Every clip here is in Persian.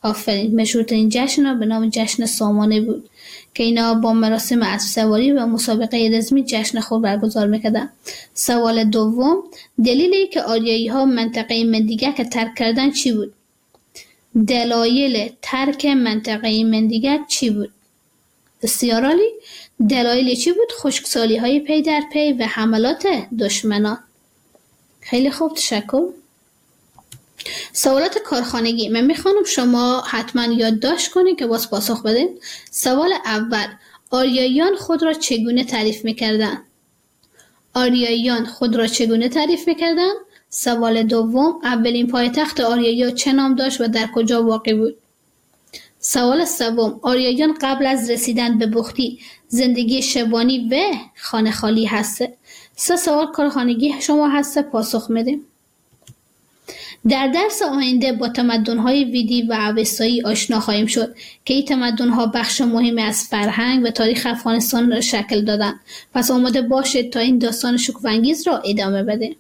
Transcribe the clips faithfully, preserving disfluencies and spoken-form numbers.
آفرین. مشهورترین جشن به نام جشن سامانه بود که اینا با مراسم اسب سواری و مسابقه رزمی جشن خود برگزار میکردن. سوال دوم، دلیلی که آریایی ها منطقه مندیگک ترک کردن چی بود؟ دلایل ترک منطقه مندیگک چی بود؟ بسیار عالی. دلایل چی بود؟ خشکسالی های پی در پی و حملات دشمنان. خیلی خوب، تشکر. سوالات کارخانگی. من میخوانم شما حتما یادداشت کنید که باز پاسخ بدین. سوال اول، آریاییان خود را چگونه تعریف میکردن؟ آریاییان خود را چگونه تعریف میکردن؟ سوال دوم، اولین پایتخت آریایی چه نام داشت و در کجا واقع بود؟ سوال سوم، آریاییان قبل از رسیدن به بختی زندگی شبانی و خانه خالی هسته؟ سه سوال کارخانگی شما هسته، پاسخ میدیم. در درس آینده با تمدن‌های ویدی و اوستایی آشنا خواهیم شد که این تمدن‌ها بخش مهمی از فرهنگ و تاریخ افغانستان را شکل دادند. پس آماده باشید تا این داستان شگفت‌انگیز را ادامه بدیم.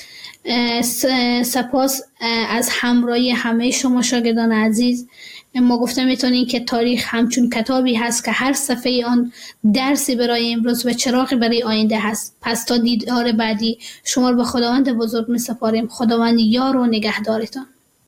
سپاس از همراهی همه شما شاگردان عزیز. ما گفته میتونیم که تاریخ همچون کتابی هست که هر صفحه آن درسی برای امروز و چراغی برای آینده هست. پس تا دیدار بعدی شما رو به خداوند بزرگ می سپاریم. خداوند یار و نگهدارتان.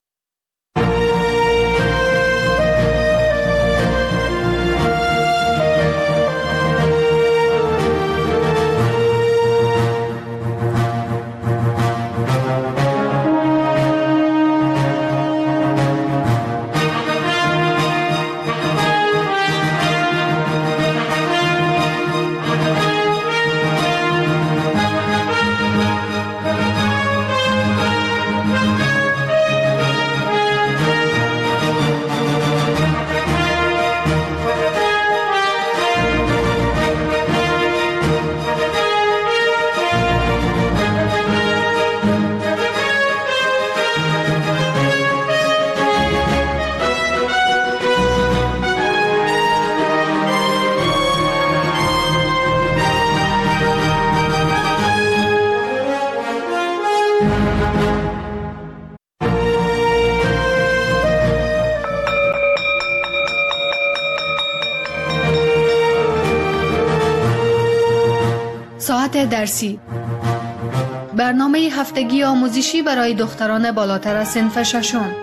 ساعت درسی، برنامه هفتگی آموزشی برای دختران بالاتر از صنف ششم.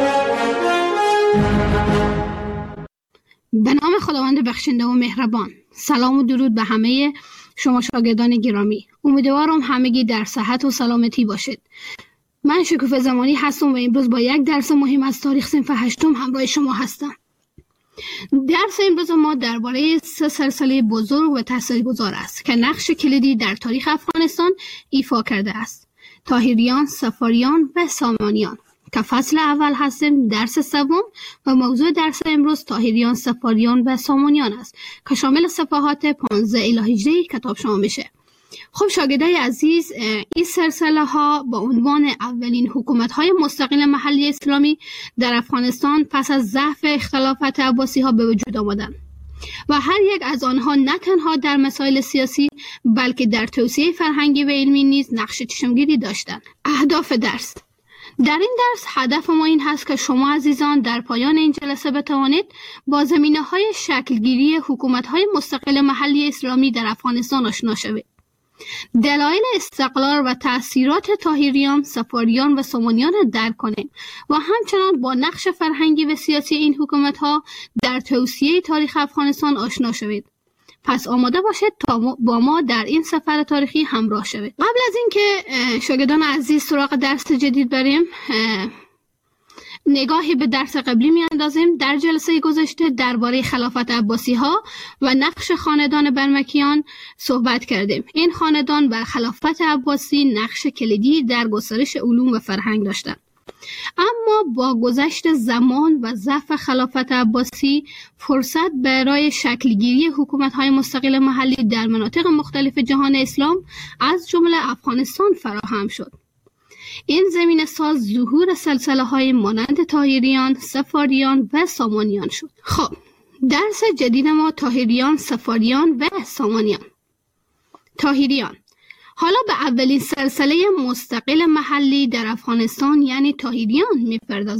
به نام خداوند بخشنده و مهربان. سلام و درود به همه شما شاگردان گرامی. امیدوارم همگی در صحت و سلامتی باشید. من شکوفه زمانی هستم و امروز با یک درس مهم از تاریخ صنف هشتم همراه شما هستم. درس امروز ما درباره سه سلسله بزرگ و تاثیرگذار است که نقش کلیدی در تاریخ افغانستان ایفا کرده است: طاهریان، صفاریان و سامانیان، که فصل اول هستیم. درس سوم و موضوع درس امروز طاهریان، صفاریان و سامانیان است که شامل صفحات پانزده الی هجده کتاب شما میشه. خب شاگردای عزیز، این سلسله ها با عنوان اولین حکومت های مستقل محلی اسلامی در افغانستان پس از ضعف اختلافات عباسی ها به وجود آمدند و هر یک از آنها نه تنها در مسائل سیاسی بلکه در توسعه فرهنگی و علمی نیز نقش چشمگیری داشتند. اهداف درس: در این درس هدف ما این هست که شما عزیزان در پایان این جلسه بتوانید با زمینه‌های شکلگیری حکومت‌های مستقل محلی اسلامی در افغانستان آشنا شوید. دلایل استقلال و تأثیرات طاهریان، صفاریان و سامانیان را درک کنید و همچنان با نقش فرهنگی و سیاسی این حکومت‌ها در توسعه تاریخ افغانستان آشنا شوید. پس آماده باشید تا با ما در این سفر تاریخی همراه شوید. قبل از اینکه شاگردان عزیز سراغ درس جدید بریم، نگاهی به درس قبلی میاندازیم. در جلسه گذشته درباره خلافت عباسی ها و نقش خاندان برمکیان صحبت کردیم. این خاندان و خلافت عباسی نقش کلیدی در گسترش علوم و فرهنگ داشتند. اما با گذشت زمان و ضعف خلافت عباسی، فرصت برای شکلگیری حکومت‌های مستقل محلی در مناطق مختلف جهان اسلام از جمله افغانستان فراهم شد. این زمینه ساز ظهور سلسله های مانند طاهریان، صفاریان و سامانیان شد. خب درس جدید ما طاهریان، صفاریان و سامانیان. طاهریان. حالا به اولین سلسله مستقل محلی در افغانستان یعنی طاهریان میپردازیم.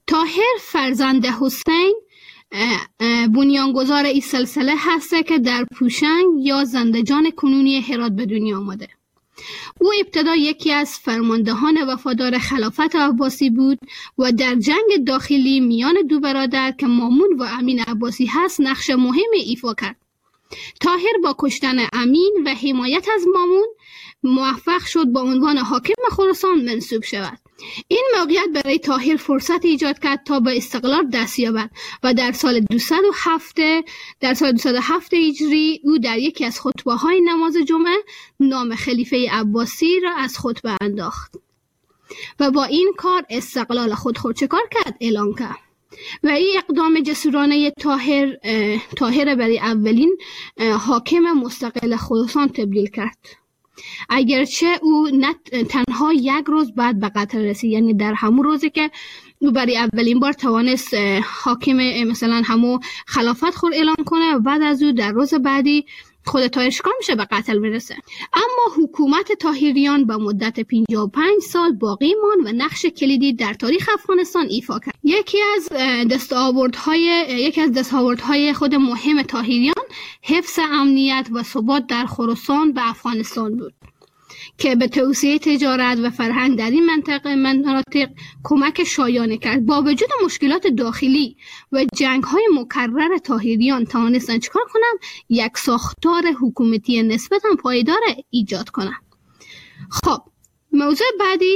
طاهر فرزند حسین بنیانگذار این سلسله هسته که در پوشنگ یا زندجان کنونی هرات به دنیا آمده. او ابتدا یکی از فرماندهان وفادار خلافت عباسی بود و در جنگ داخلی میان دو برادر که مامون و امین عباسی هست نقش مهمی ایفا کرد. طاهر با کشتن امین و حمایت از مامون موفق شد با عنوان حاکم خراسان منصوب شود. این موقعیت برای طاهر فرصت ایجاد کرد تا به استقلال دست یابد و در سال دویست و هفت در سال دویست و هفت هجری او در یکی از خطبه‌های نماز جمعه نام خلیفه عباسی را از خطبه انداخت و با این کار استقلال خود خود چه کار کرد؟ اعلان کرد. و این اقدام جسورانه طاهر طاهر برای اولین حاکم مستقل خراسان تبدیل کرد. اگرچه او نه تنها یک روز بعد به قتل رسید، یعنی در همون روزی که او برای اولین بار توانست حاکم مثلا همو خلافت خود اعلان کنه و بعد از او در روز بعدی خود طاهر شکار میشه به قتل برسه. اما حکومت طاهریان به مدت پنجاه و پنج سال باقی ماند و نقش کلیدی در تاریخ افغانستان ایفا کرد. یکی از دستاوردهای یکی از دستاوردهای خود مهم طاهریان حفظ امنیت و ثبات در خراسان و افغانستان بود که به توسعه تجارت و فرهنگ در این منطقه مناطق کمک شایانه کرد. با وجود مشکلات داخلی و جنگ‌های مکرر طاهریان توانستند چیکار کنند؟ یک ساختار حکومتی نسبتاً پایدار ایجاد کنند. خب موضوع بعدی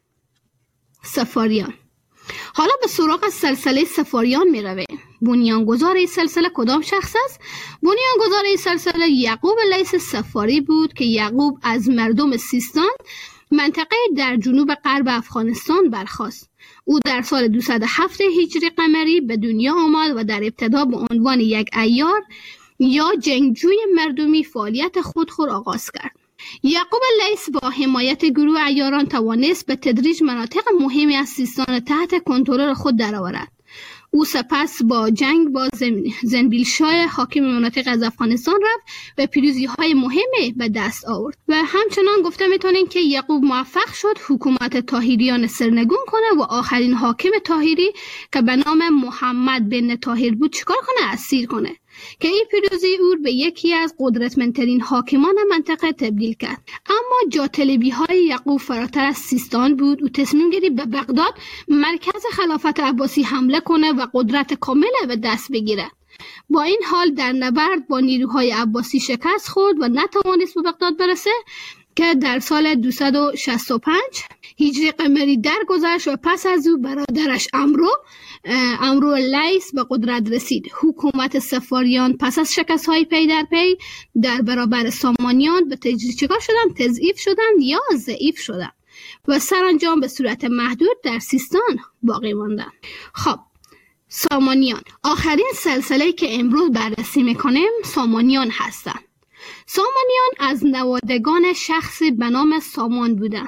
صفاریان. حالا به سراغ سلسله صفاریان می رویم. بنیانگذار این سلسله کدام شخص است؟ بنیانگذار این سلسله یعقوب لیث صفاری بود که یعقوب از مردم سیستان منطقه در جنوب غرب افغانستان برخاست. او در سال دویست و هفت هجری قمری به دنیا آمد و در ابتدا به عنوان یک عیار یا جنگجوی مردمی فعالیت خود خود آغاز کرد. یعقوب لیث با حمایت گروه عیاران توانست به تدریج مناطق مهمی از سیستان تحت کنترل خود درآورد. او سپس با جنگ با زنبیلشاه حاکم مناطق از افغانستان رفت و پیروزی های مهمی به دست آورد و همچنان گفته میتونیم که یعقوب موفق شد حکومت طاهریان سرنگون کنه و آخرین حاکم طاهری که به نام محمد بن طاهر بود چیکار کنه؟ اسیر کنه که این پیروزی او به یکی از قدرتمندترین حاکمان منطقه تبدیل کرد. اما جاطلبی های یعقوب فراتر از سیستان بود. او تصمیم گرفت به بغداد مرکز خلافت عباسی حمله کنه و قدرت کامل به دست بگیره. با این حال در نبرد با نیروهای عباسی شکست خورد و نتوانست به بغداد برسه که در سال دویست و شصت و پنج هجری قمری درگذشت و پس از او برادرش عمرو عمرو لیث به قدرت رسید. حکومت صفاریان پس از شکست‌های پی در پی در برابر سامانیان به تدریج چیکار شدند؟ تضعیف شدند یا ضعیف شدند و سرانجام به صورت محدود در سیستان باقی ماندند. خب سامانیان، آخرین سلسله که امروز بررسی میکنیم سامانیان هستند. سامانیان از نوادگان شخصی به نام سامان بودند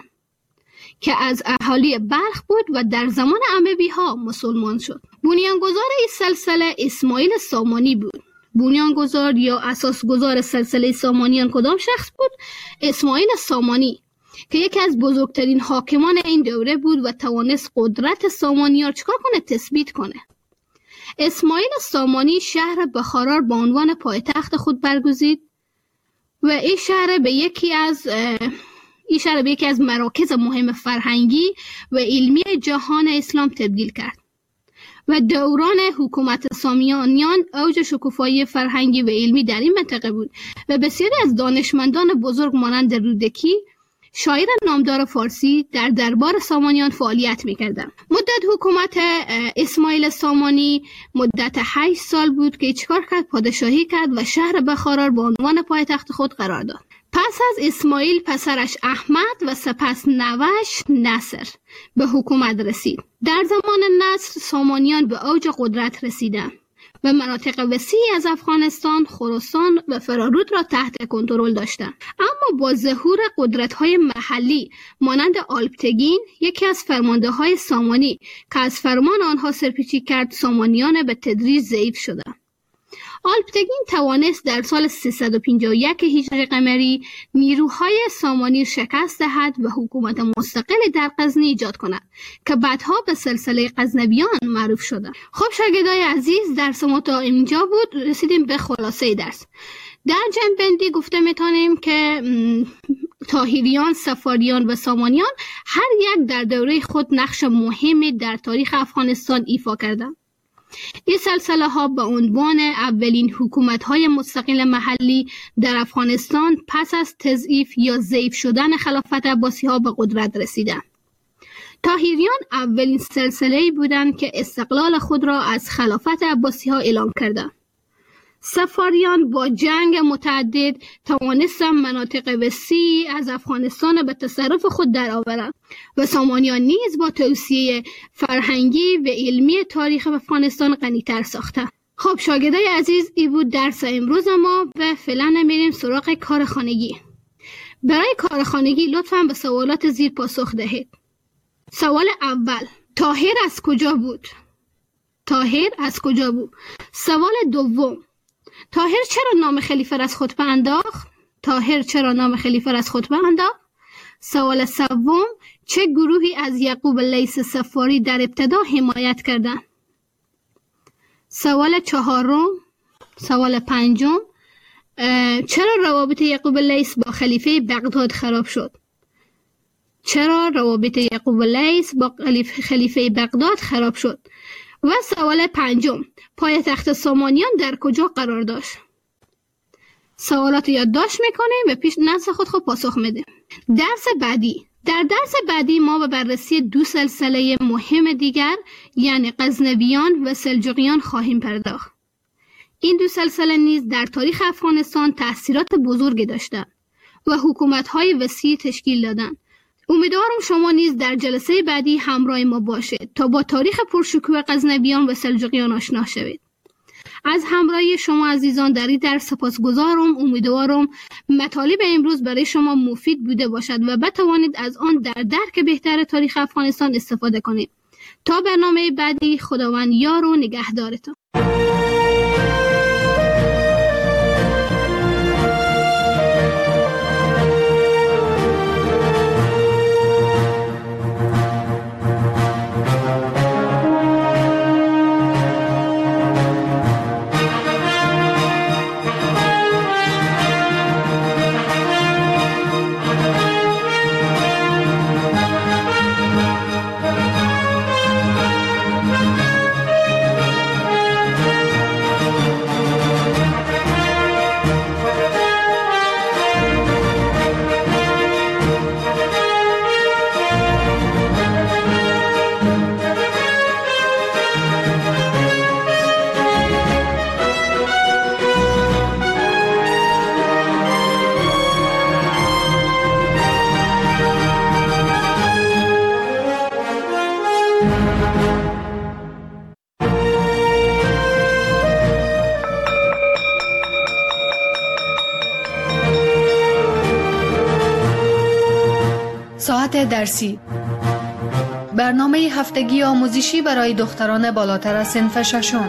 که از اهالی بلخ بود و در زمان اموی ها مسلمان شد. بنیانگذار این سلسله اسماعیل سامانی بود. بنیانگذار یا اساسگذار سلسله سامانیان کدام شخص بود؟ اسماعیل سامانی که یکی از بزرگترین حاکمان این دوره بود و توانست قدرت سامانیان چیکار کنه؟ تثبیت کنه. اسماعیل سامانی شهر بخارا به عنوان پایتخت خود برگزید و این شهر به یکی از این شهر به یکی از مراکز مهم فرهنگی و علمی جهان اسلام تبدیل کرد و دوران حکومت سامانیان اوج شکوفایی فرهنگی و علمی در این منطقه بود و بسیاری از دانشمندان بزرگ مانند رودکی، شاعر نامدار فارسی، در دربار سامانیان فعالیت می‌کردند. مدت حکومت اسماعیل سامانی مدت هشت سال بود که چیکار کرد؟ پادشاهی کرد و شهر بخارا به عنوان پایتخت خود قرار داد. پس از اسماعیل پسرش احمد و سپس نوش نصر به حکومت رسید. در زمان نصر سامانیان به اوج قدرت رسیدند و مناطق وسیعی از افغانستان، خراسان و فرارود را تحت کنترل داشتند. اما با ظهور قدرت‌های محلی مانند آلپتگین، یکی از فرمانده‌های سامانی که از فرمان آنها سرپیچی کرد، سامانیان به تدریج ضعیف شدند. آلپتگین توانست در سال سیصد و پنجاه و یک هجری قمری نیروهای سامانی شکست دهد و حکومت مستقل در غزنی ایجاد کند که بعدها به سلسله غزنویان معروف شده. خب شاگردای عزیز، درس ما تا اینجا بود. رسیدیم به خلاصه درس. در جنبندی گفته میتونیم که طاهریان، صفاریان و سامانیان هر یک در دوره خود نقش مهمی در تاریخ افغانستان ایفا کردند. این سلسله ها به عنوان اولین حکومت های مستقل محلی در افغانستان پس از تضعیف یا ضعیف شدن خلافت عباسی ها به قدرت رسیدند. طاهریان اولین سلسله‌ای بودند که استقلال خود را از خلافت عباسی ها اعلام کردند. صفاریان با جنگ متعدد توانستند مناطق وسیعی از افغانستان به تصرف خود درآورند و سامانیان نیز با توسعه فرهنگی و علمی تاریخ افغانستان غنی‌تر ساختند. خب شاگردای عزیز، این بود درس امروز ما و فعلا میریم سراغ کار خانگی. برای کار خانگی لطفاً به سوالات زیر پاسخ دهید. سوال اول: طاهر از کجا بود؟ طاهر از کجا بود؟ سوال دوم: طاهر چرا نام خلیفه را از خطبه انداخت؟ طاهر چرا نام خلیفه را از خطبه انداخت؟ سوال سوم: چه گروهی از یعقوب لیث صفاری در ابتدا حمایت کردند؟ سوال چهارم: سوال پنجم: چرا روابط یعقوب لیث با خلیفه بغداد خراب شد؟ چرا روابط یعقوب لیث با خلیفه بغداد خراب شد؟ و سوال پنجم: پایتخت سامانیان در کجا قرار داشت؟ سوالات یادداشت میکنیم و پیش نزد خود خود پاسخ میدیم. درس بعدی. در درس بعدی ما به بررسی دو سلسله مهم دیگر یعنی غزنویان و سلجوقیان خواهیم پرداخت. این دو سلسله نیز در تاریخ افغانستان تأثیرات بزرگی داشتند و حکومت‌های وسیع تشکیل دادند. امیدوارم شما نیز در جلسه بعدی همراه ما باشید تا با تاریخ پرشکوه غزنویان و سلجوقیان آشنا شوید. از همراهی شما عزیزان در این درس سپاسگزارم. امیدوارم مطالب امروز برای شما مفید بوده باشد و بتوانید از آن در درک بهتر تاریخ افغانستان استفاده کنید. تا برنامه بعدی، خداوند یار و نگهدارتان. ساعت درسی، برنامه هفتگی آموزشی برای دختران بالاتر از صنف ششم.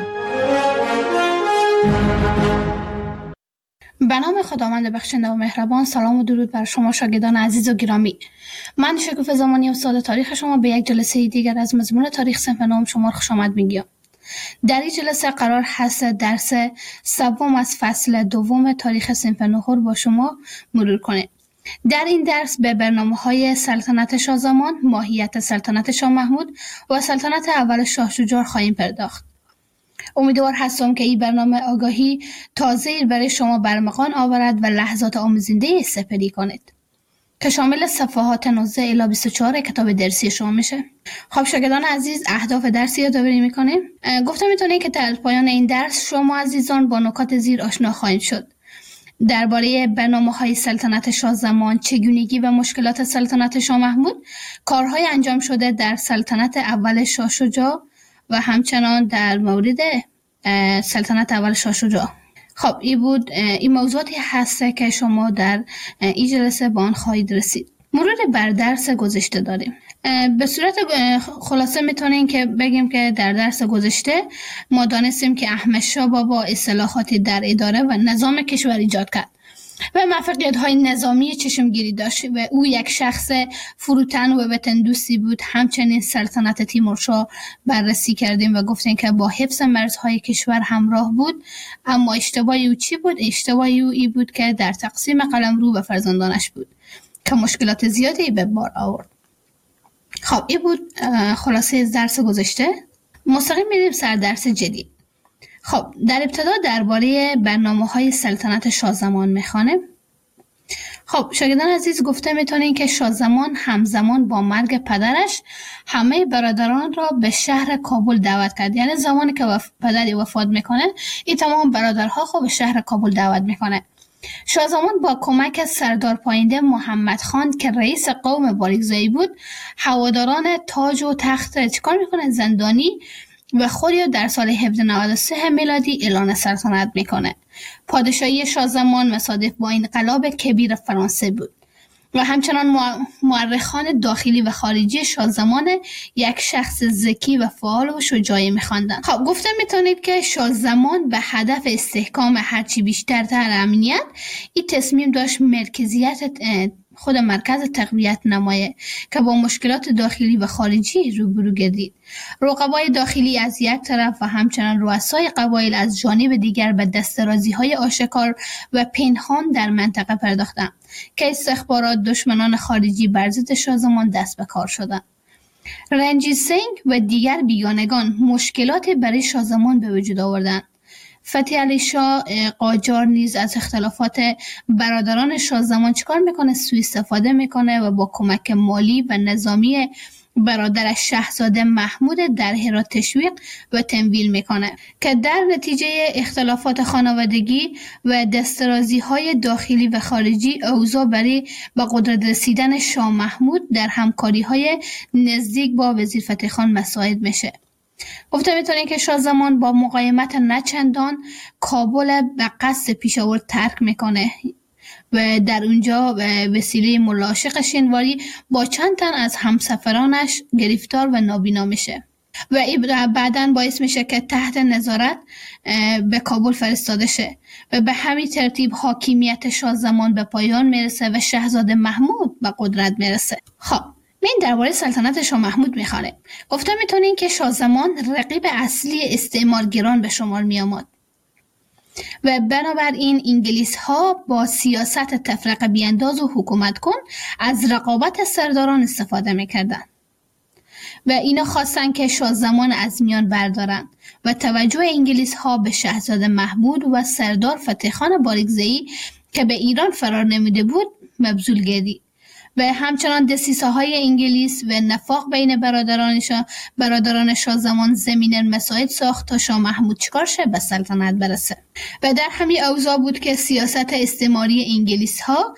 به نام خداوند بخشنده و مهربان. سلام و درود بر شما شاگردان عزیز و گرامی. من شکوفه زمانی استاد تاریخ شما به یک جلسه دیگر از مضمون تاریخ صنف نهم شما خوش آمد میگم. در این جلسه قرار هست درس سوم از فصل دوم تاریخ صنف نهم با شما مرور کنیم. در این درس به برنامه‌های سلطنت شاه زمان، ماهیت سلطنت شاه محمود و سلطنت اول شاه شجاع خواهیم پرداخت. امیدوار هستم که این برنامه آگاهی تازه‌ای برای شما برمغان آورد و لحظات آموزنده سپری کنید که شامل صفحات نوزده الی بیست و چهار کتاب درسی شما میشه. خب شاگردان عزیز، اهداف درسی یادآوری میکنیم. گفتم میتونه که در پایان این درس شما عزیزان با نکات زیر آشنا خواهید شد. درباره برنامه‌های سلطنت شاه زمان، چگونگی و مشکلات سلطنت شاه محمود، کارهای انجام شده در سلطنت اول شاه شجاع و همچنان در مورد سلطنت اول شاه شجاع. خب این بود، این موضوعاتی هست که شما در این جلسه با آن خواهید رسید. مرور بر درس گذشته داریم. به صورت خلاصه میتونیم که بگیم که در درس گذشته ما دانستیم که احمد شاه بابا اصلاحاتی در اداره و نظام کشور ایجاد کرد و موفقیت‌های نظامی چشمگیری داشت و او یک شخص فروتن و وطن دوستی بود. همچنین سلطنت تیمورشاه بررسی کردیم و گفتیم که با حفظ مرزهای کشور همراه بود، اما اشتباه او چی بود؟ اشتباه او ای بود که در تقسیم قلمرو به فرزندانش بود که مشکلات زیادی به بار آورد. خب این بود خلاصه درس گذشته. مستقیم میریم سر درس جدید. خب در ابتدا درباره برنامه‌های سلطنت شاهزمان میخوانیم. خب شاگردان عزیز، گفته میتونین که شاهزمان همزمان با مرگ پدرش همه برادران را به شهر کابل دعوت کرد. یعنی زمانی که وف... پدری وفات میکنه، این تمام برادرها خب به شهر کابل دعوت میکنه. شاهزمان با کمک سردار پاینده محمد خان که رئیس قوم باریکزایی بود، هواداران تاج و تخت چیکار میکنه؟ زندانی و خودی در سال هفتصد و نود و سه میلادی اعلان سلطنت میکنه. پادشاهی شاهزمان مصادف با انقلاب کبیر فرانسه بود و همچنان مورخان داخلی و خارجی شاهزمان یک شخص ذکی و فعال و شجاعی میخواندند. خب گفته میتونید که شاهزمان به هدف استحکام هرچی بیشتر تر امنیت، این تصمیم داشت مرکزیت خود مرکز تقویت نمایه که با مشکلات داخلی و خارجی روبرو گردید. رقبای داخلی از یک طرف و همچنان رؤسای قبایل از جانب دیگر به دسترازی‌های آشکار و پنهان در منطقه پرداختند که استخبارات دشمنان خارجی بر ضد شاهزمان دست به کار شدند. رنجیت سینگ و دیگر بیگانگان مشکلات برای شاهزمان به وجود آوردند. فتح علی شاه قاجار نیز از اختلافات برادران شاهزمان چیکار میکنه؟ سوء استفاده میکنه و با کمک مالی و نظامی برادرش شاهزاده محمود در هرات تشویق و تمویل میکنه که در نتیجه اختلافات خانوادگی و دسترازی‌های داخلی و خارجی اوضاع برای به قدرت رسیدن شاه محمود در همکاری‌های نزدیک با وزیر فتح خان مساعد میشه. گفته میتونیم که شاهزمان با مقاومت نچندان کابل به قصد پیشاور ترک میکنه و در اونجا به وسیله ملاحق شنواری با چند تن از همسفرانش گرفتار و نابینا میشه و این بعداً باعث میشه که تحت نظارت به کابل فرستاده شه و به همین ترتیب حاکمیت شاهزمان به پایان میرسه و شاهزاده محمود به قدرت میرسه. خب این درباره سلطنت شاه محمود میخوانه. گفته میتونین که شاهزمان رقیب اصلی استعمارگران به شمار میآمد و بنابراین انگلیس ها با سیاست تفرقه بیانداز و حکومت کن از رقابت سرداران استفاده میکردن و اینا خواستن که شاهزمان از میان بردارن و توجه انگلیس ها به شاهزاده محمود و سردار فتح خان باریکزایی که به ایران فرار نمیده بود مبذول گردید و همچنان دسیسه های انگلیس و نفاق بین برادران شاه برادران شاهزمان زمینه مساعد ساخت تا شاه محمود چیکار شه؟ به سلطنت برسه و در همین اوضاع بود که سیاست استعماری انگلیس ها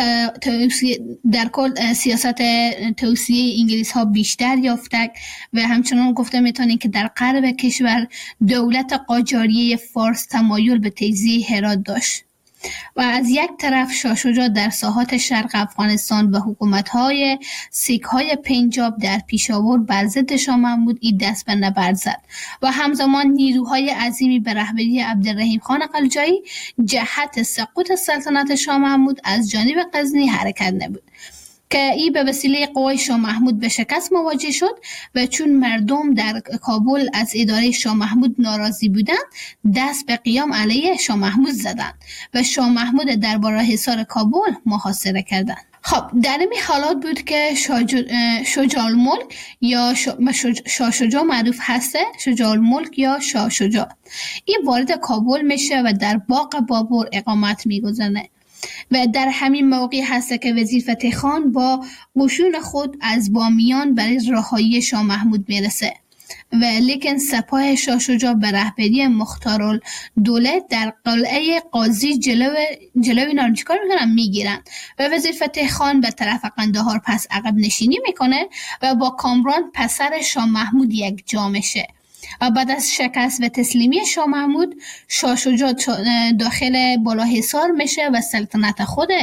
در کل سیاست توسعه انگلیس ها بیشتر یافته و همچنان گفته میتونیم که در غرب کشور دولت قاجاریه فارس تمایل به تجزیه هرات داشت و از یک طرف شاه شجاع در ساحات شرق افغانستان و حکومت‌های سیک‌های پنجاب در پیشاور بر ضد شاه محمود این دست به نبرد زد و همزمان نیروهای عظیمی به رهبری عبدالرحیم خان قلجایی جهت سقوط سلطنت شاه محمود از جانب غزنی حرکت نمود که ای به وسیله قوای شاه محمود به شکست مواجه شد و چون مردم در کابل از اداره شاه محمود ناراضی بودند دست به قیام علیه شاه محمود زدند و شاه محمود درباره حصار کابل محاصره کردند. خب در این حالات بود که شجاع الملک یا شاه شجاع معروف هسته، شجاع الملک یا شاه شجاع، این وارد کابل میشه و در باغ بابر اقامت میگذاره و در همین موقع هست که وزیر فتح خان با قشون خود از بامیان برای رهایی شاه محمود میرسه و لیکن سپاه شاه شجاع به رهبری مختارالدوله در قلعه قاضی جلو جلو اینا رو چیکار میکنن؟ میگیرن و وزیر فتح خان به طرف قندهار پس عقب نشینی میکنه و با کامران پسر شاه محمود یک جا میشه و بعد از شکست و تسلیمی شاه محمود شاه شجاع داخل بالاحصار میشه و سلطنت خود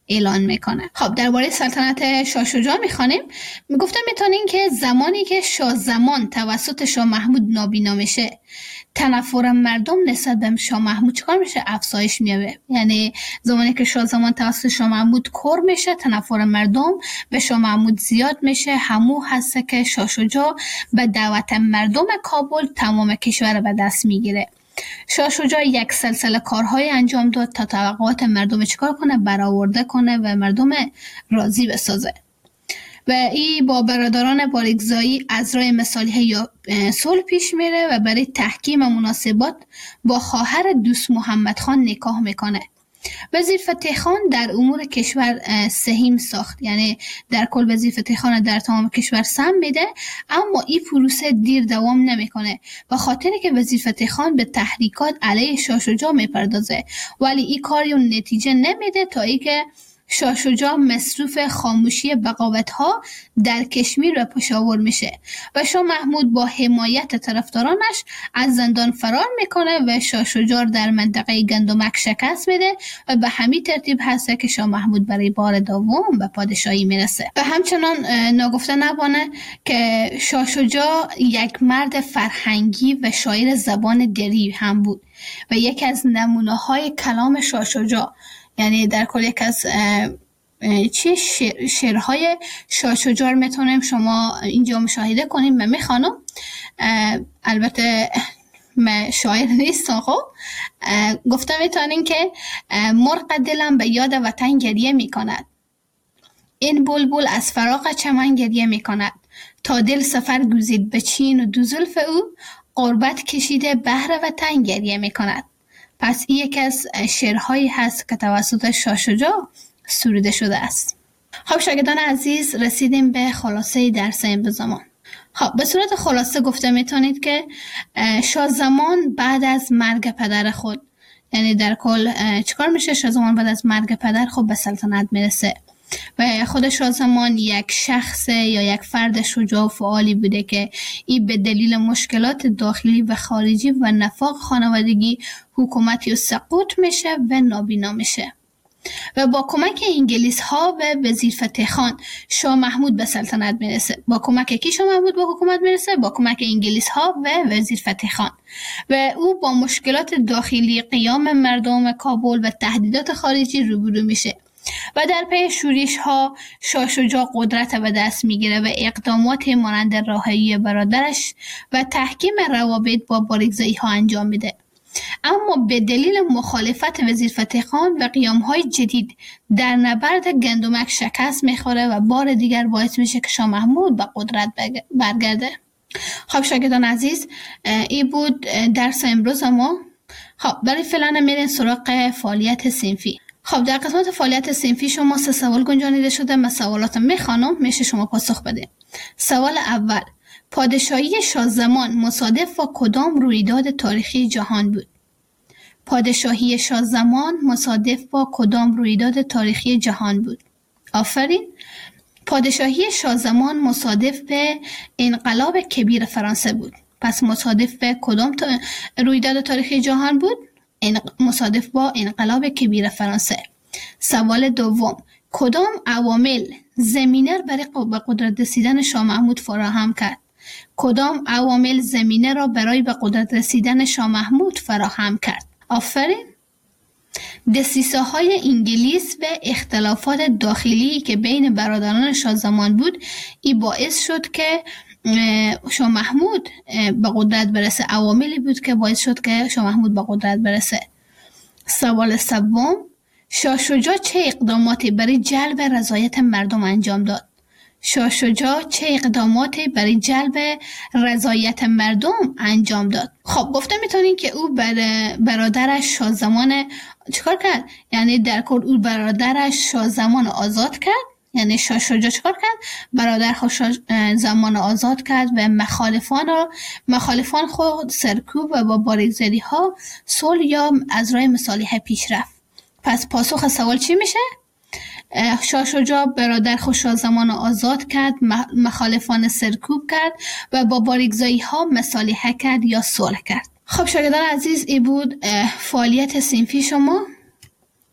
اعلان میکنه. خب درباره سلطنت شاه شجاع میخوانیم. میگفتم میتونین که زمانی که شاه زمان توسط شاه محمود نابینا میشه، تنفر مردم نسبت به شاه محمود چیکار میشه؟ افزایش میابه. یعنی زمانی که شاه زمان توسط شاه محمود کور میشه، تنفر مردم به شاه محمود زیاد میشه. همو هست که شاه شجاع به دعوت مردم کابل تمام کشور به دست میگیره. شاه شجاع یک سلسله کارهای انجام داد تا توقعات مردم چیکار کنه؟ برآورده کنه و مردم راضی بسازه. و این با برادران باریکزایی از راه مصالحه یا صلح پیش میره و برای تحکیم مناسبات با خواهر دوست محمد خان نکاح میکنه. وزیر فتح خان در امور کشور سهیم ساخت، یعنی در کل وزیر فتح خان در تمام کشور سهم میده، اما این پروسه دیر دوام نمیکنه و خاطری که وزیر فتح خان به تحریکات علیه شاه شجاع میپردازه، ولی این کاری نتیجه نمیده تا اینکه شاه شجاع مصروف خاموشی بغاوت‌ها در کشمیر و پشاور میشه و شاه محمود با حمایت طرفدارانش از زندان فرار میکنه و شاه شجاع در منطقه گندمک شکست میده و به همین ترتیب هست که شاه محمود برای بار دوم به پادشاهی میرسه. و همچنان ناگفته نبانه که شاه شجاع یک مرد فرهنگی و شاعر زبان دری هم بود و یکی از نمونه‌های کلام شاه شجاع، یعنی در کل یک از چی شعر، شعرهای شاه شجاع میتونیم شما اینجا مشاهده کنیم. من میخوانم، البته من شاعر نیستم. خب گفتم میتونین که مرغ دلم به یاد وطن گریه میکند، این بلبل از فراق چمن گریه میکند، تا دل سفر گزید به چین و دو زلف او، غربت کشیده بهر وطن گریه میکند. پس این یکی از شعرهایی هست که توسط شاه شجاع سروده شده است. خب شاگردان عزیز، رسیدیم به خلاصه درس امروز زمان. خب به صورت خلاصه گفته میتونید که شاه زمان بعد از مرگ پدر خود، یعنی در کل چیکار میشه؟ شاه زمان بعد از مرگ پدر خود به سلطنت میرسه و خود شاه زمان یک شخص یا یک فرد شجاع و فعالی بوده که این به دلیل مشکلات داخلی و خارجی و نفاق خانوادگی حکومتی و سقوط میشه و نابینا میشه و با کمک انگلیس ها و وزیر فتح خان شاه محمود به سلطنت میرسه. با کمک کی شاه محمود به حکومت میرسه؟ با کمک انگلیس ها و وزیر فتح خان و او با مشکلات داخلی قیام مردم کابل و تهدیدات خارجی روبرو میشه و در پی شورش ها شاه شجاع قدرت به دست میگیره و اقدامات مانند رهایی برادرش و تحکیم روابط با باریکزایی ها انجام میده. اما به دلیل مخالفت وزیر فتح خان و قیام های جدید در نبرد گندمک شکست میخوره و بار دیگر باعث میشه که شاه محمود به قدرت برگرده. خب شاگردان عزیز، این بود درس امروز ما. خب برای فعلا میرین سراغ فعالیت صنفی. خب در قسمت فعالیت صنفی شما سه سوال گنجانیده شده. من سوالات میخوانم، میشه شما پاسخ بده. سوال اول: پادشاهی شاه زمان مصادف با کدام رویداد تاریخی جهان بود؟ پادشاهی شاه زمان مصادف با کدام رویداد تاریخی جهان بود؟ آفرین. پادشاهی شاه زمان مصادف به انقلاب کبیر فرانسه بود. پس مصادف به کدام تا... رویداد تاریخی جهان بود؟ مصادف با انقلاب کبیر فرانسه. سوال دوم: کدام عوامل زمینه برای به قدرت رسیدن شاه محمود فراهم کرد؟ کدام عوامل زمینه را برای به قدرت رسیدن شاه محمود فراهم کرد؟ آفرین. دسیسه های انگلیس و اختلافات داخلی که بین برادران شاه زمان بود، این باعث شد که شاه محمود به قدرت برسه. عواملی بود که باعث شد که شاه محمود به قدرت برسه. سوال سوم: شاه شجاع چه اقداماتی برای جلب رضایت مردم انجام داد؟ شاه شجاع چه اقداماتی برای جلب رضایت مردم انجام داد؟ خب گفته میتونین که او بر برادرش شاه زمان چیکار کرد؟ یعنی در کل او برادرش شاه زمان آزاد کرد. یعنی شاه شجاع چیکار کرد؟ برادر خود زمان آزاد کرد و مخالفان را مخالفان خود سرکوب و با باریکزایی ها صلح یا از راه مصالحه پیش رفت. پس پاسخ سوال چی میشه؟ شاه شجاع برادر خود شاه زمان آزاد کرد، مخالفان سرکوب کرد و با باریکزایی ها مصالحه کرد یا صلح کرد. خب شاگردان عزیز، این بود فعالیت صنفی شما.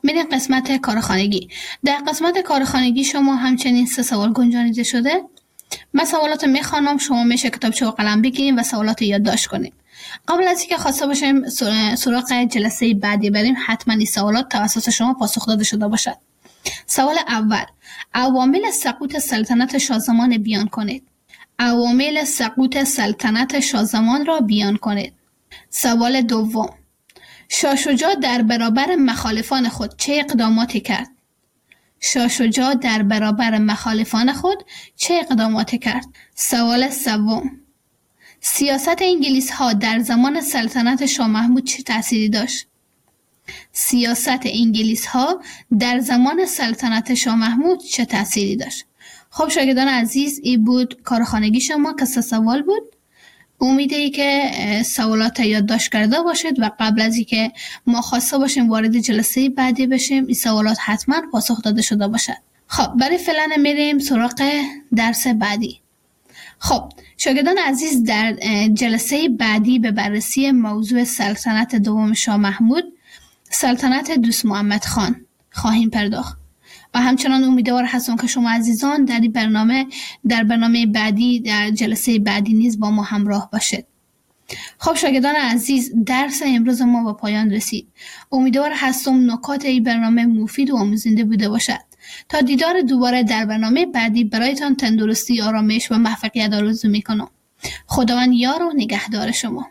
میریم قسمت کارخانگی. در قسمت کارخانگی شما همچنین سه سوال گنجانیده شده. من سوالات میخوانم، شما میشه کتابچه و قلم بگیریم و سوالات یادداشت کنیم. قبل از اینکه خواسته باشیم سراغ جلسه بعدی بریم، حتما این سوالات توسط شما پاسخ داده شده باشد. سوال اول: عوامل سقوط سلطنت شاهزمان بیان کنید. عوامل سقوط سلطنت شاهزمان را بیان کنید. سوال دوم: شاه شجاع در برابر مخالفان خود چه اقداماتی کرد؟ شاه شجاع در برابر مخالفان خود چه اقداماتی کرد؟ سوال سوم: سیاست انگلیس ها در زمان سلطنت شاه محمود چه تأثیری داشت؟ سیاست انگلیس ها در زمان سلطنت شاه محمود چه تأثیری داشت؟ خب شاگردان عزیز، این بود کارخانگی شما که سه سوال بود. امیده ای که سوالات یادداشت کرده باشید و قبل از اینکه ما خواسته باشیم وارد جلسه بعدی بشیم این سوالات حتما پاسخ داده شده باشد. خب برای فعلا میریم سراغ درس بعدی. خب شاگردان عزیز، در جلسه بعدی به بررسی موضوع سلطنت دوم شاه محمود، سلطنت دوست محمد خان خواهیم پرداخت و همچنان امیدوار هستم که شما عزیزان در این برنامه در برنامه بعدی در جلسه بعدی نیز با ما همراه باشید. خب شاگردان عزیز، درس امروز ما به پایان رسید. امیدوار هستم نکات این برنامه مفید و آموزنده بوده باشد. تا دیدار دوباره در برنامه بعدی برایتان تندرستی، آرامش و موفقیت آرزو میکنم. خداوند یار و نگهدار شما.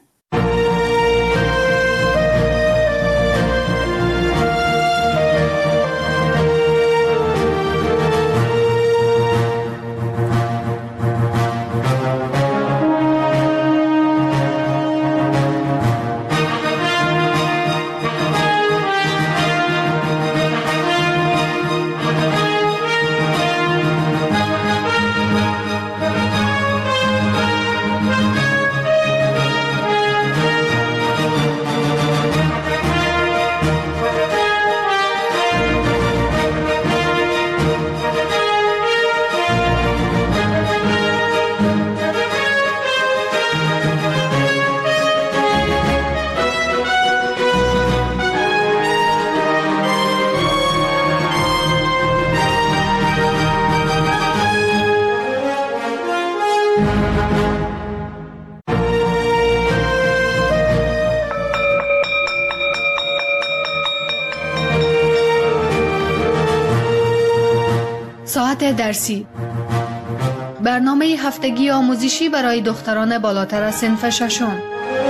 ساعت درسی، برنامه هفتگی آموزشی برای دختران بالاتر از صنف ششم.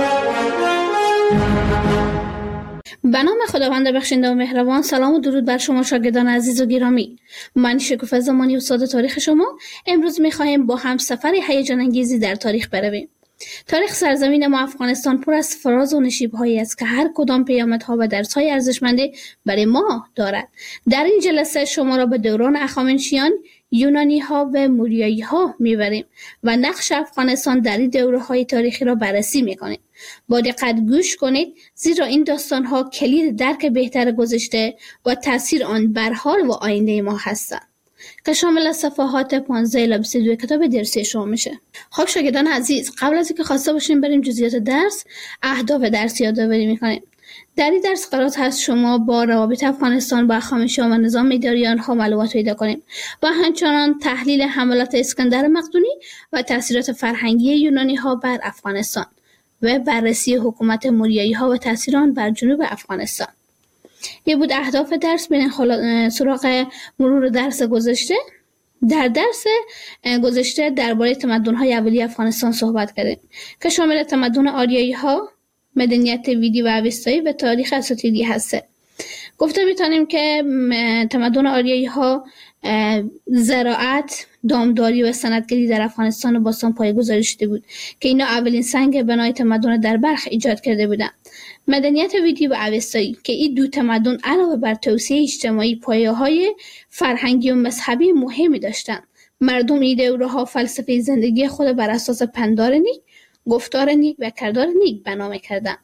به نام خداوند بخشنده و مهربان. سلام و درود بر شما شاگردان عزیز و گرامی. من شکوفه زمانی استاد تاریخ شما. امروز می‌خواهیم با هم سفر هیجان انگیزی در تاریخ برویم. تاریخ سرزمین ما افغانستان پر از فراز و نشیب‌هایی است که هر کدام پیامدها و درس‌های ارزشمندی برای ما دارد. در این جلسه شما را به دوران هخامنشیان، یونانی‌ها و موریایی‌ها می‌بریم و نقش افغانستان در این دوره‌های تاریخی را بررسی می‌کنیم. با دقت گوش کنید، زیرا این داستان‌ها کلید درک بهتر گذشته و تأثیر آن بر حال و آینده ما هستند که شامل صفحات پانزده الی بیست و دو کتاب درسی شما میشه. خب شاگردان عزیز، قبل از اینکه خواسته باشیم بریم جزئیات درس، اهداف درس یادآوری می‌کنیم. در این درس قرار هست شما با روابط افغانستان با هخامنشیان و نظام اداری آنها معلومات پیدا کنیم و همچنان تحلیل حملات اسکندر مقدونی و تأثیرات فرهنگی یونانی‌ها بر افغانستان و بررسی حکومت موریایی‌ها و تأثیر آن بر جنوب افغانستان. یه بود اهداف درس. بریم خلا... سراغ مرور درس گذشته. در درس گذشته درباره تمدن‌های اولیه افغانستان صحبت کردیم که شامل تمدن آریایی‌ها، مدنیت ویدی و اوستایی و تاریخ اساطیری هسته. گفته میتونیم که تمدن آریایی‌ها زراعت، دامداری و صنعتگری در افغانستان باستان پایه‌گذاری شده بود که اینا اولین سنگ بنای تمدن در بلخ ایجاد کرده بودند. مدنیت ویدی و اوستایی که این دو تمدن علاوه بر توسعه اجتماعی پایه‌های فرهنگی و مذهبی مهمی داشتند. مردم این دوره‌ها فلسفه زندگی خود بر اساس پندار نیک، گفتار نیک و کردار نیک بنا می‌کردند.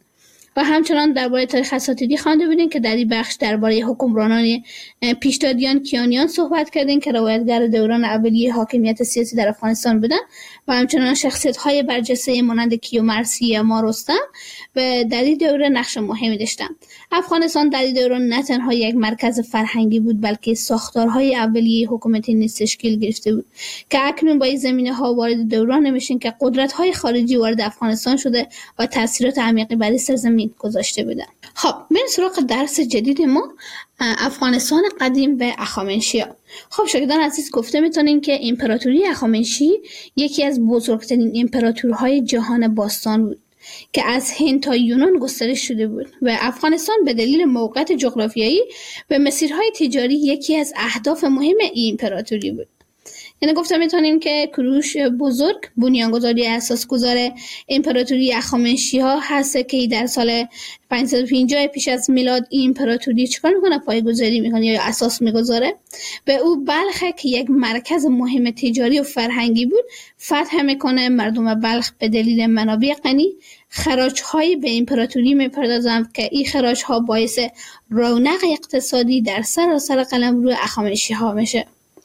و همچنان درباره تاریخ اساطیری خوانده بودیم که در این بخش درباره حکمرانان پیشدادیان کیانیان صحبت کردیم که روایتگر دوران اولیه حاکمیت سیاسی در افغانستان بودن و همچنان شخصیت‌های برجسته مانند کیومرث یا ما رستم و در این دوره نقش مهمی داشتن. افغانستان در این دوران نه تنها یک مرکز فرهنگی بود بلکه ساختارهای اولیه حکومتی نیز تشکیل گرفته بود که اکنون با این زمینه‌ها وارد دوران میشیم که قدرت‌های خارجی وارد افغانستان شده و تاثیرات عمیقی بر سرزمین گذاشته بودند. خب بریم سراغ درس جدید ما، افغانستان قدیم و اخامنشی‌ها. خب شاگردان عزیز، گفته میتونیم که امپراتوری اخامنشی یکی از بزرگترین امپراتورهای جهان باستان بود که از هند تا یونان گسترش شده بود و افغانستان به دلیل موقعیت جغرافیایی و مسیرهای تجاری یکی از اهداف مهم این امپراتوری بود. یعنی گفته میتونیم که کوروش بزرگ بنیانگذاری اساسگذار امپراتوری اخامنشی‌ها هست که در سال پانصد و پنجاه پیش از میلاد این امپراتوری چیکار میکنه؟ پایه‌گذاری میکنه یا اساس میگذاره. به او بلخ که یک مرکز مهم تجاری و فرهنگی بود فتح میکنه. مردم بلخ به دلیل منابع غنی خراج‌های به امپراتوری میپردازند که این خراج‌ها باعث رونق اقتصادی در سراسر قلمرو اخامنشی‌ها میشه.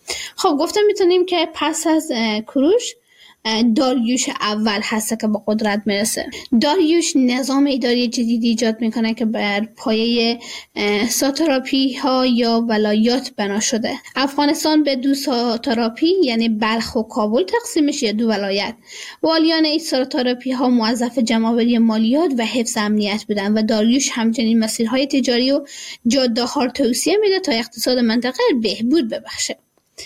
خب گفتم میتونیم که پس از کوروش داریوش اول هست که به قدرت میرسه. داریوش نظام اداری جدیدی ایجاد میکنه که بر پایه ساتراپی ها یا ولایات بنا شده. افغانستان به دو ساتراپی یعنی بلخ و کابل تقسیم میشه، دو ولایت. والیان این ساتراپی ها موظف جمع‌آوری مالیات و حفظ امنیت بودن و داریوش همچنین مسیرهای تجاری و جاده ها توسعه میده تا اقتصاد منطقه بهبود ببخشه.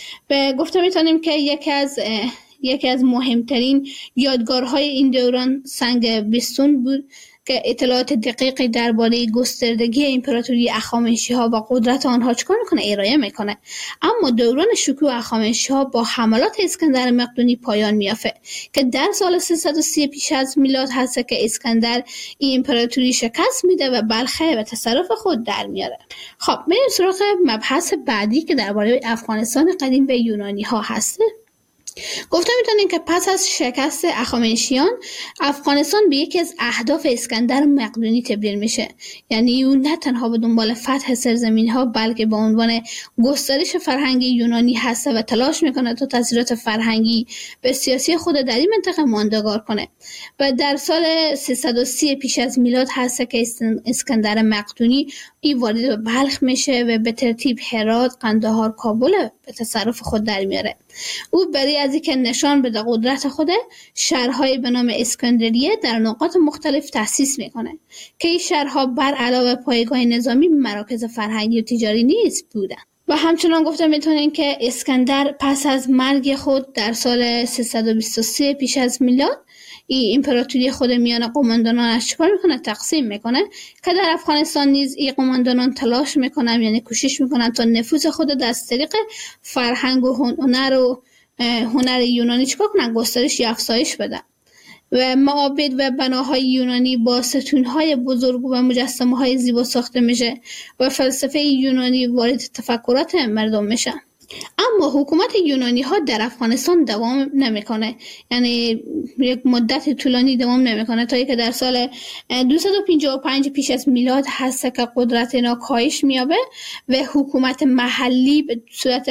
به گفته میتونیم که یکی از یکی از مهمترین یادگارهای این دوران سنگ بیستون بود که اطلاعات دقیقی درباره گستردگی امپراتوری اخامنشی‌ها و قدرت آنها چکار میکنه؟ ارائه میکنه. اما دوران شکوه اخامنشی‌ها با حملات اسکندر مقدونی پایان میافته که در سال سیصد و سی پیش از میلاد هست که اسکندر این امپراتوری شکست میده و بلخ به تصرف خود در میاره. خب بریم سراغ مبحث بعدی که درباره افغانستان قدیم و یونانی ها هست. گفته میتونیم که پس از شکست اخامنشیان افغانستان به یکی از اهداف اسکندر مقدونی تبدیل میشه. یعنی او نه تنها به دنبال فتح سرزمین ها بلکه به عنوان گسترش فرهنگی یونانی هست و تلاش میکنه تا تاثیرات فرهنگی به سیاسی خود در این منطقه ماندگار کنه. و در سال سیصد و سی پیش از میلاد هست که اسکندر مقدونی این وارد به بلخ میشه و به ترتیب هرات، قندهار، کابل به تصرف خود در میاره. او برای از اینکه نشان بده قدرت خود، شهرهای به نام اسکندریه در نقاط مختلف تأسیس میکنه که این شهرها بر علاوه پایگاه نظامی مراکز فرهنگی و تجاری نیز بودن. و همچنان گفته میتونیم که اسکندر پس از مرگ خود در سال سیصد و بیست و سه پیش از میلاد این امپراتوری خود میان قماندانانش چیکار میکنه؟ تقسیم میکنه که در افغانستان نیز این قماندانان تلاش میکنن، یعنی کوشش میکنن تا نفوذ خود از طریق فرهنگ و هنر و هنر یونانی چیکار کنن؟ گسترش یا افزایش بدن. و معابد و بناهای یونانی با ستونهای بزرگ و مجسمه های زیبا ساخته میشه و فلسفه یونانی وارد تفکرات مردم میشه. اما حکومت یونانی ها در افغانستان دوام نمیکنه، یعنی یک مدت طولانی دوام نمیکنه تا اینکه در سال دویست و پنجاه و پنج پیش از میلاد هست که قدرت اینا کاهش میابه و حکومت محلی به صورت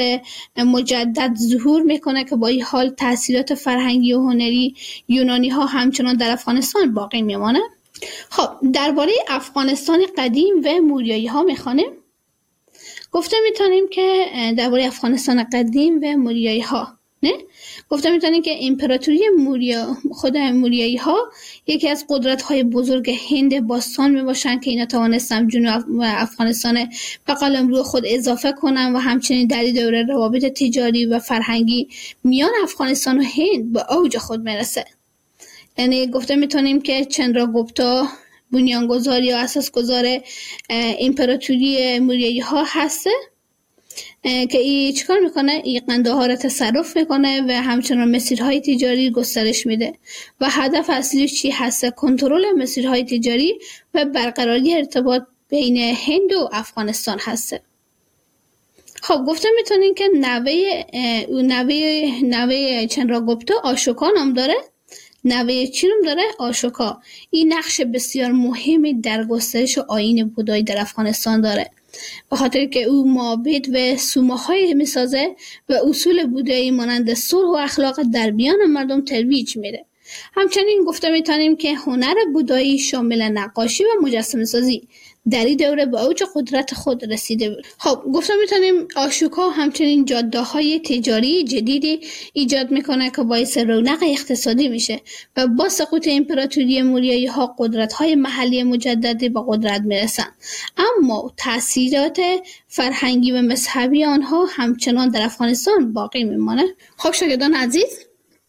مجدد ظهور میکنه که با این حال تاثیرات فرهنگی و هنری یونانی ها همچنان در افغانستان باقی میمانه. خب درباره افغانستان قدیم و موریایی ها میخوانیم. گفته میتونیم که درباره افغانستان قدیم و موریایی ها نه گفته میتونیم که امپراتوری موریا خود موریایی ها یکی از قدرت های بزرگ هند باستان میباشن که اینا توانستن جنوب افغانستان به قلمرو خود اضافه کنن و همچنین در این دوره روابط تجاری و فرهنگی میان افغانستان و هند به اوج خود میرسه. یعنی گفته میتونیم که چندراگوپتا بنیانگذار یا اساسگذار امپراتوری موریایی ها هسته که این چیکار میکنه؟ این قندهار را تصرف میکنه و همچنان مسیرهای تجاری گسترش میده و هدف اصلی چی هسته؟ کنترل مسیرهای تجاری و برقراری ارتباط بین هند و افغانستان هسته. خب گفته میتونین که نوه نوه نوه چندراگوپتا آشوکا نام داره نوه چیرم داره؟ آشوکا. این نقش بسیار مهمی در گسترش آیین بودایی در افغانستان داره، به خاطر که او معابد و سومه‌های میسازه و اصول بودایی مانند صلح و اخلاق در میان مردم ترویج میده. همچنین گفته میتونیم که هنر بودایی شامل نقاشی و مجسمه سازی در این دوره به اوج قدرت خود رسیده بود. خب گفته میتونیم آشوکا همچنین جاده های تجاری جدیدی ایجاد میکنه که باعث رونق اقتصادی میشه و با سقوط امپراتوری موریایی ها قدرت های محلی مجددی به قدرت میرسن، اما تاثیرات فرهنگی و مذهبی آنها همچنان در افغانستان باقی میمانه. خب شاگردان عزیز،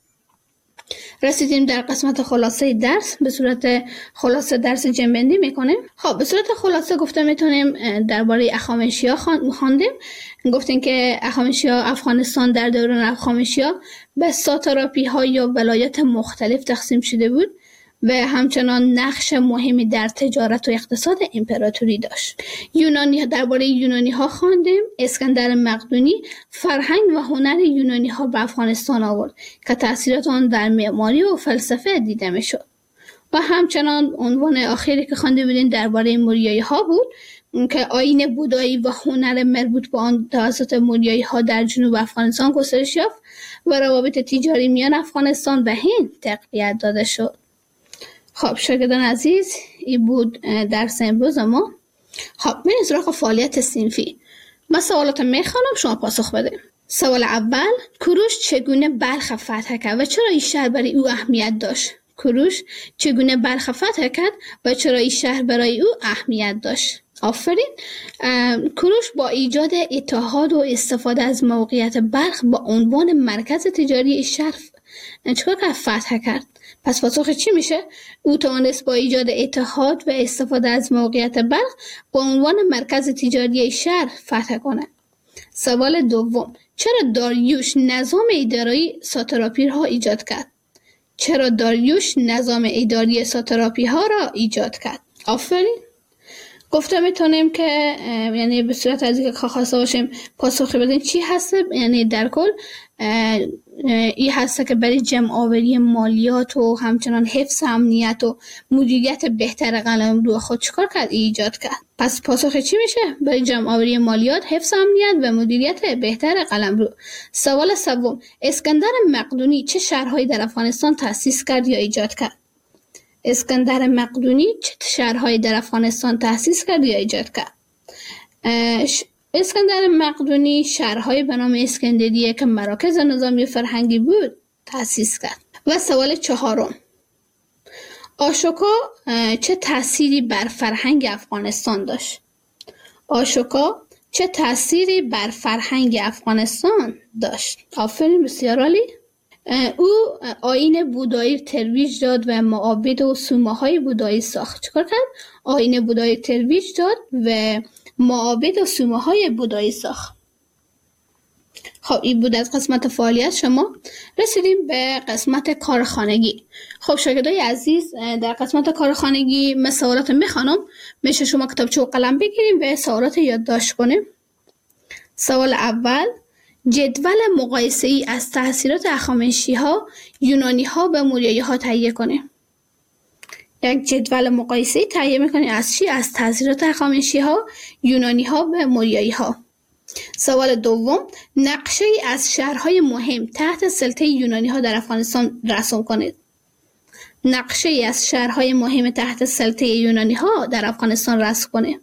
رسیدیم در قسمت خلاصه درس. به صورت خلاصه درس جنبندی میکنیم. خب به صورت خلاصه گفته میتونیم درباره اخامنشیا خواندیم. گفتیم که اخامنشیا افغانستان در دوران اخامنشیا به ساتراپی ها یا ولایت مختلف تقسیم شده بود و همچنان نقش مهمی در تجارت و اقتصاد امپراتوری داشت. یونانی درباره یونانی ها خواندیم. اسکندر مقدونی فرهنگ و هنر یونانی ها به افغانستان آورد که تأثیرات آن در معماری و فلسفه دیده میشد. و همچنان عنوان آخری که خوانده بودیم درباره موریایی ها بود که آیین بودایی و هنر مربوط به آن توسط موریایی ها در جنوب افغانستان گسترش یافت و روابط تجاری میان افغانستان و هند تقویت داده شد. خب شاگردان عزیز، این بود درس امروز ما. خب میریم سراغ فعالیت صنفی. من سوالات میخوانم، شما پاسخ بده. سوال اول: کوروش چگونه بلخ فتح کرد و چرا این شهر برای او اهمیت داشت؟ کوروش چگونه بلخ فتح کرد و چرا این شهر برای او اهمیت داشت؟ آفرین. کوروش با ایجاد اتحاد و استفاده از موقعیت بلخ با عنوان مرکز تجاری شهر چیکار کرد؟ فتح کرد. پس پاسخ چی میشه؟ او توانست با ایجاد اتحاد و استفاده از موقعیت بلخ با عنوان مرکز تجاری شهر فتح کنه. سوال دوم: چرا داریوش نظام اداری ساتراپی ها ایجاد کرد؟ چرا داریوش نظام اداری ساتراپی ها را ایجاد کرد؟ آفرین. گفته میتونیم که یعنی به صورت از اینکه خواسته باشیم پاسخ بدیم چی هست، یعنی در کل این هست که برای جمع آوری مالیات و همچنان حفظ امنیت و مدیریت بهتر قلمرو خود چیکار کرد؟ ایجاد کرد. پس پاسخ چی میشه؟ برای جمع آوری مالیات، حفظ امنیت و مدیریت بهتر قلمرو. سوال سوم: اسکندر مقدونی چه شهرهایی در افغانستان تأسیس کرد یا ایجاد کرد؟ اسکندر مقدونی چه شهرهایی در افغانستان تأسیس کرد یا ایجاد کرد؟ اسکندر مقدونی شهرهای به نام اسکندریه که مراکز نظامی و فرهنگی بود تأسیس کرد. و سوال چهارم: آشوکا چه تأثیری بر فرهنگ افغانستان داشت؟ آشوکا چه تأثیری بر فرهنگ افغانستان داشت؟ آفرین، بسیار عالی. او آیین بودایی ترویج داد و معابد و سومه‌های بودایی ساخت. چیکار کرد؟ آیین بودایی ترویج داد و معابد و سومه‌های بودایی ساخت. خب این بود از قسمت فعالیت شما. رسیدیم به قسمت کارخانگی. خب شاگردای عزیز، در قسمت کارخانگی من سوالات میخوانم، میشه شما کتابچه و قلم بگیریم و سوالات یادداشت کنیم. سوال اول: جدول مقایسه ای از تاثیرات هخامنشی ها یونانی ها به موریایی ها تهیه کنیم. یک جدول مقایسه ای تهیه میکنیم از چی؟ از تاثیرات هخامنشی ها یونانی ها به موریایی ها. سوال دوم: نقشه ای از شهرهای مهم تحت سلطه یونانی ها در افغانستان رسم کنید. نقشه ای از شهرهای مهم تحت سلطه یونانی ها در افغانستان رسم کنید.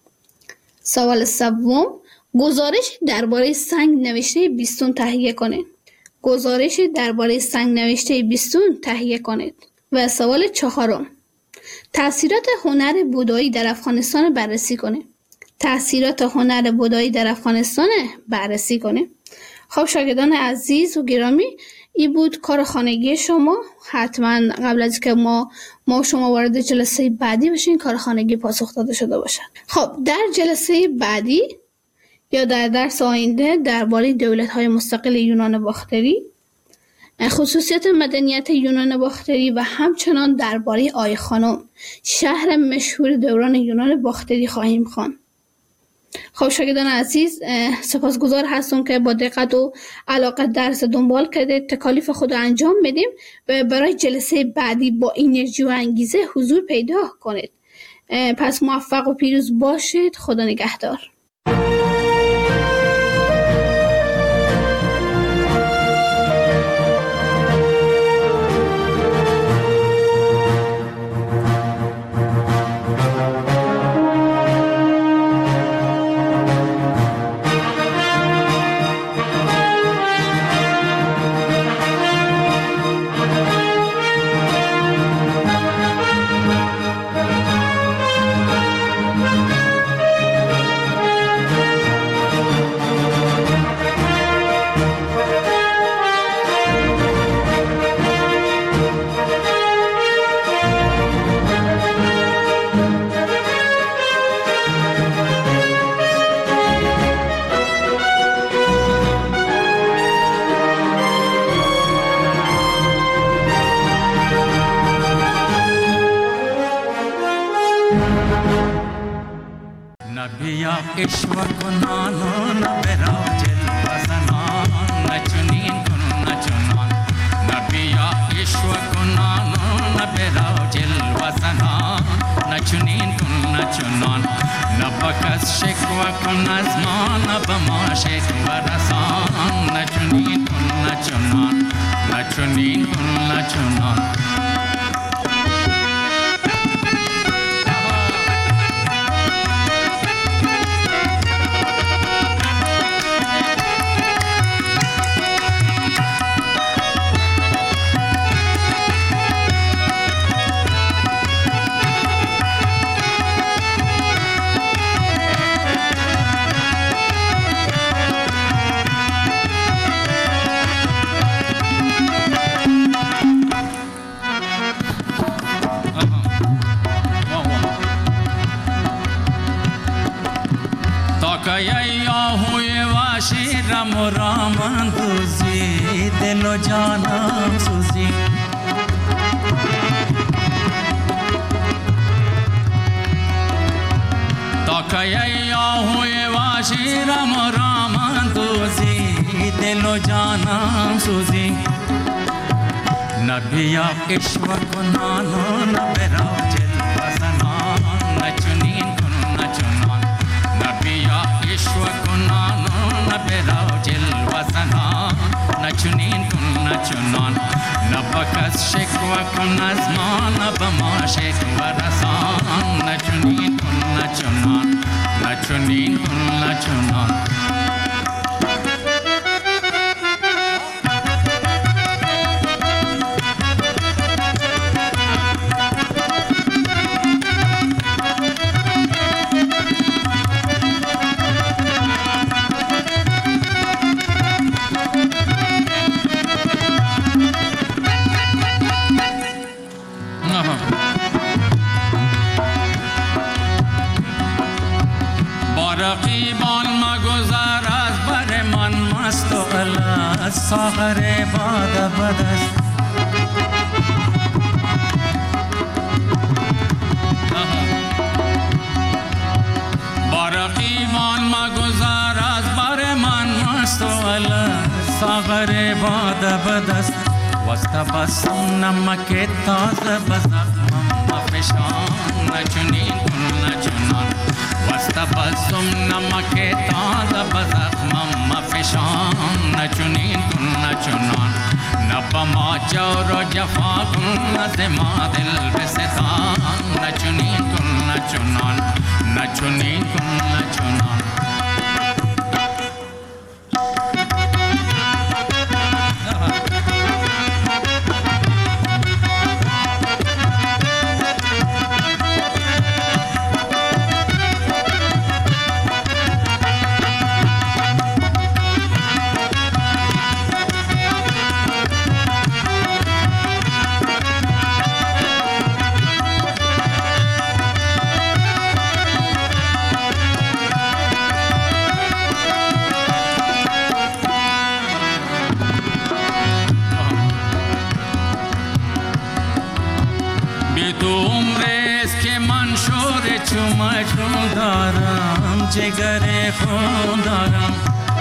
سوال سوم: گزارش درباره سنگ نوشته بیستون تهیه کنید. گزارش درباره سنگ نوشته بیستون تهیه کنید. و سوال چهارم: تأثیرات هنر بودایی در افغانستان بررسی کنید. تأثیرات هنر بودایی در افغانستان بررسی کنید. خب شاگردان عزیز و گرامی، این بود کار خانگی شما. حتما قبل از که ما ما شما وارد جلسه بعدی بشین کار خانگی پاسخ داده شده باشد. خب در جلسه بعدی یا در درس آینده درباره دولت‌های مستقل یونان باختری، خصوصیت مدنیت یونان باختری و همچنان درباره آی خانم، شهر مشهور دوران یونان باختری خواهیم خواند. خب شاگردان عزیز، سپاسگزار هستم که با دقت و علاقه درس دنبال کردید. تکالیف خود انجام بدیم و برای جلسه بعدی با انرژی و انگیزه حضور پیدا کنید. پس موفق و پیروز باشید. خدا نگهدار. नबिया इश्व कुनानो नबेरा जिल वसनान नचुनीन कुन नचुनान नबिया इश्व कुनानो नबेरा जिल वसनान नचुनीन कुन नचुनान नबकस शिकवा कुन अज़मान नबमा शिकवा रसान नचुनीन कुन नचुनान नचुनीन कुन नचुनान या हुए वाशी रम राम तुझी दिलो जानम सुजी तो कया हुए वाशी रम राम तुझी दिलो जानम सुजी नबिया ईश्वर को नानो नबेरा जिल वसनान नचुनीन कुन नचुनान नबिया ईश्वर को नानो नबेरा जिल वसनान नचुनीन कुन नचुनान नबकस शिकवा कुन अज़मान नबमा शिकवा रसान नचुनीन कुन नचुनान नचुनीन कुन नचुनान रकीबान मगुजार आज बरे मन मस्त अल्लाह सागरे बाद बदस्त रकीबान मगुजार आज बरे मन मस्त अल्लाह सागरे बाद बदस्त वस्तबसम नमके ताज़ बज़क मम्मा फिशान नचुनीन कुन नचुनान वस्तबसम नमके ताज़ बज़क मम्मा फिशान नचुनीन कुन नचुनान नबमा जौरो जफा कुन नज़मा दिल बिस्तान नचुनीन कुन नचुनान नचुनीन कुन नचुनान چو مجنون دارم جگر خون دارم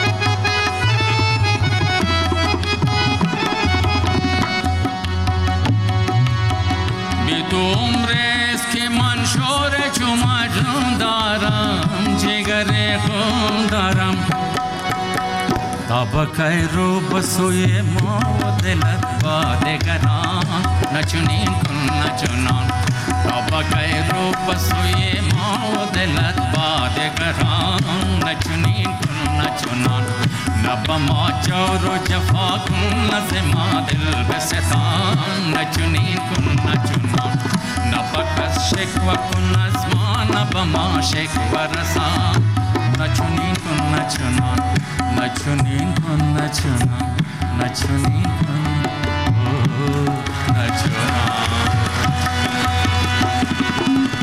بی تو عمرست که من شور چو مجنون دارم جگر خون دارم تا بکای رو بسوی ما و دلت با دگران نچونین کن نچونان تا بکای رو بسوی ما و دلت با دگران نچونین کن نچونان نبا ما جور و جفا کن نز ما دل بستان نچونین کن نچونان نبا کس شکوه کن از ما نبا ما شکوه رسان نچونین کن نچونان نچونین کن نچونان نچونین کن